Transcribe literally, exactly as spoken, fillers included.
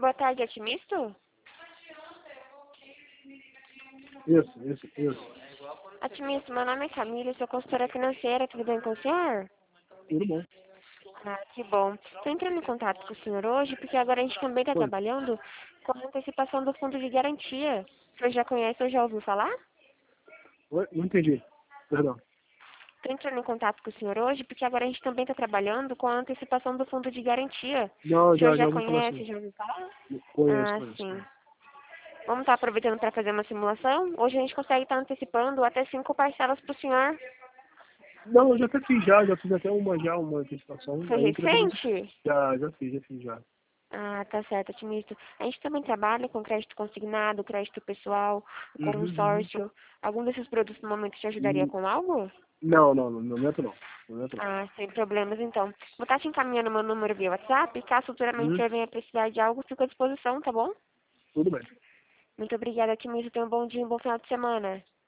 Boa tarde, otimista? Isso, isso, isso. Otimista, meu nome é Camila, sou consultora financeira, tudo bem com o senhor? Tudo bom. Ah, que bom. Estou entrando em contato com o senhor hoje, porque agora a gente também está Oi. trabalhando com a antecipação do fundo de garantia. O senhor já conhece ou já ouviu falar? Oi? Não entendi. Perdão. Estou entrando em contato com o senhor hoje, porque agora a gente também está trabalhando com a antecipação do fundo de garantia. O Não, senhor já, já já ouvi falar conhece, assim. já ouviu falar? Conheço, Ah, conheço, sim. conheço. Vamos estar aproveitando para fazer uma simulação? Hoje a gente consegue estar antecipando até cinco parcelas para o senhor. Não, eu já até fiz já, já fiz até uma já, uma antecipação. Foi Aí eu queria saber se... recente? Já, já fiz, já fiz já. Ah, tá certo, otimista. A gente também trabalha com crédito consignado, crédito pessoal, Uhum, uhum. consórcio. Algum desses produtos no momento te ajudaria Hum, com algo? Não, não, no momento não. No momento não. Ah, sem problemas então. Vou estar te encaminhando meu número via WhatsApp. Caso futuramente Uhum. você venha precisar de algo, fico à disposição, tá bom? Tudo bem. Muito obrigada, otimista. Tenha um bom dia e um bom final de semana.